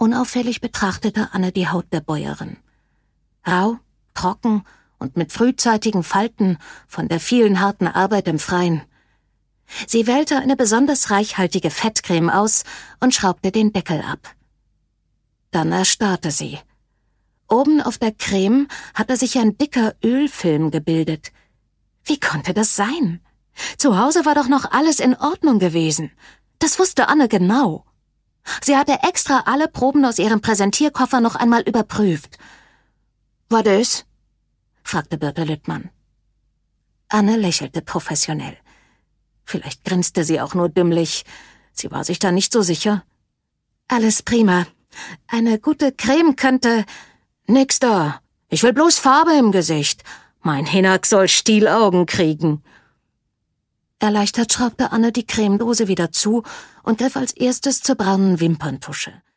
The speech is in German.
Unauffällig betrachtete Anne die Haut der Bäuerin. Rau, trocken und mit frühzeitigen Falten von der vielen harten Arbeit im Freien. Sie wählte eine besonders reichhaltige Fettcreme aus und schraubte den Deckel ab. Dann erstarrte sie. Oben auf der Creme hatte sich ein dicker Ölfilm gebildet. Wie konnte das sein? Zu Hause war doch noch alles in Ordnung gewesen. Das wusste Anne genau. Sie hatte extra alle Proben aus ihrem Präsentierkoffer noch einmal überprüft. »Was ist?« fragte Birte Lüttmann. Anne lächelte professionell. Vielleicht grinste sie auch nur dümmlich. Sie war sich da nicht so sicher. »Alles prima. Eine gute Creme könnte...« »Nix da. Ich will bloß Farbe im Gesicht. Mein Hinak soll Stielaugen kriegen.« Erleichtert schraubte Anne die Cremedose wieder zu und griff als erstes zur braunen Wimperntusche.